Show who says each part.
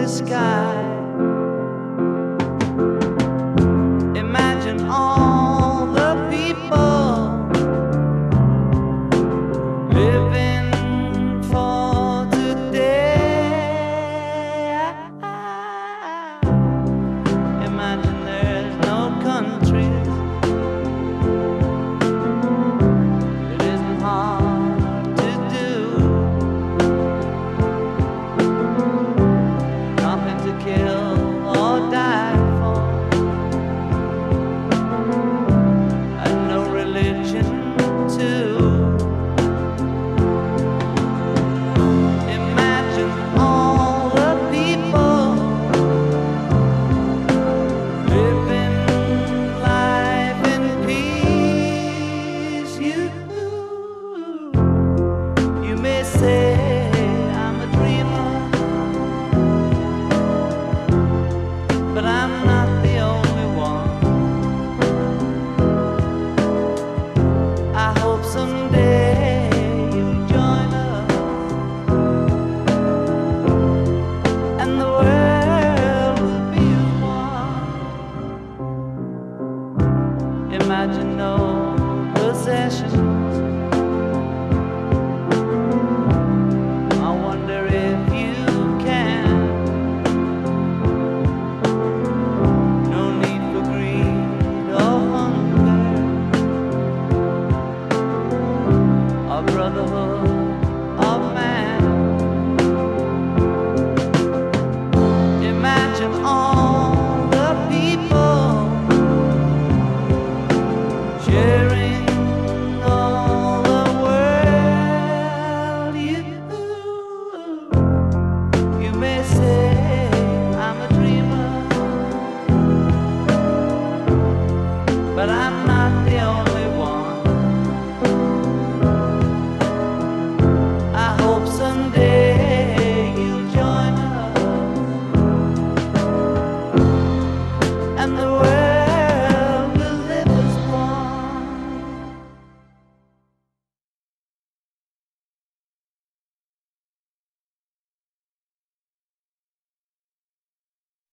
Speaker 1: sky. Imagine all the people living for today. Imagine there's no countries. It isn't hard to do. Nothing to kill or die for, and no religion too. Imagine all the people living life in peace. You may say I'm a dreamer, but I'm not the only one. I hope someday you'll join us, and the world will be as one. Imagine no possessions. I wonder if you can. No need for greed or hunger, or brotherhood